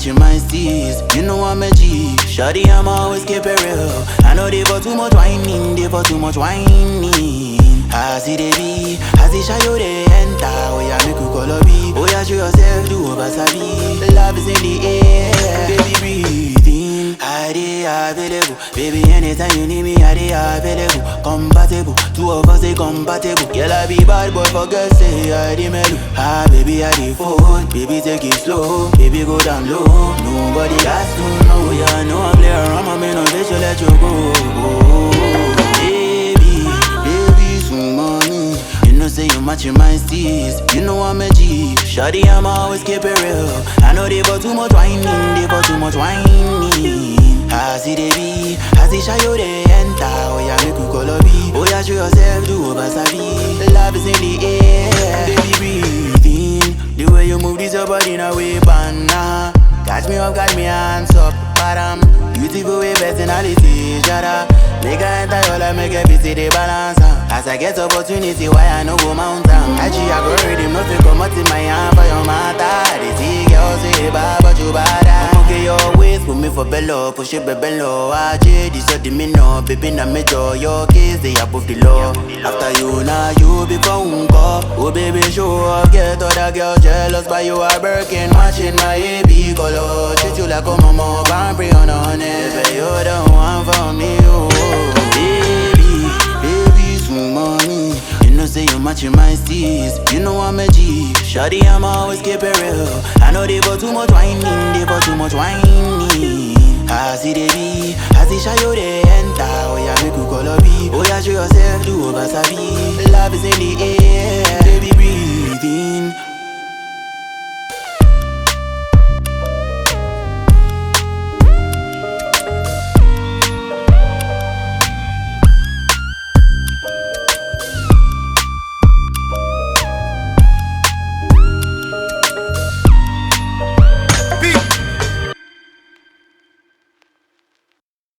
matching my steez. You know I'm a G. Shawty, I'm always keep it real. I know they for too much whining, they for too much whining. I see they be, I see shy you they enter. Oh yeah, make you call a B. Oh yeah, show yourself, do over sabi. Love is in the air, baby breathe in. I dey available, baby anytime you need me, I dey available. Compatible, two of us they compatible. Girl I be bad boy for girls say I dey mellow. Ah baby I dey fold, baby take it slow, baby go down low. Nobody has to know, yeah I know I play around, my man on this, you let you go. Money, you know say you matching my steez. You know I'm a G. Shawty, I'm always keep it real. I know they for too much whining, they for too much whining. I see they be, I see shy you they enter. Oh yeah, make you call a B. Oh yeah, show yourself, do over sabi. Love is in the air, baby breathe in. The way you move this your body in a way, banana. Catch me up, got me hands up, bottom. Beautiful way, personality, shut up. Make I enter your life, make every see the balance. As I get opportunity, why I no go mountain? Actually, I go ready, nothing come out in my hand for your matter. They see girls say bad, but you bad. I'm okay, your waist, put me for bello, push it bello. I this your demeanor, baby, na me draw your case, they above the law. After you, now you become uncle. Oh, baby, show up, get other girls jealous, but you are Birkin, matching my AB color. Treat you like a mama, Bambri on a honey. But you're the one for me, oh. Baby, some money. You know say you matching my steez. You know I'm a G. Shawty, I'm always keep it real. I know they for too much whining, they for too much whining. I see they be, I see shy you they enter. Oh yeah, make you call a B. Oh yeah, show yourself, do over sabi. Love is in the air, baby.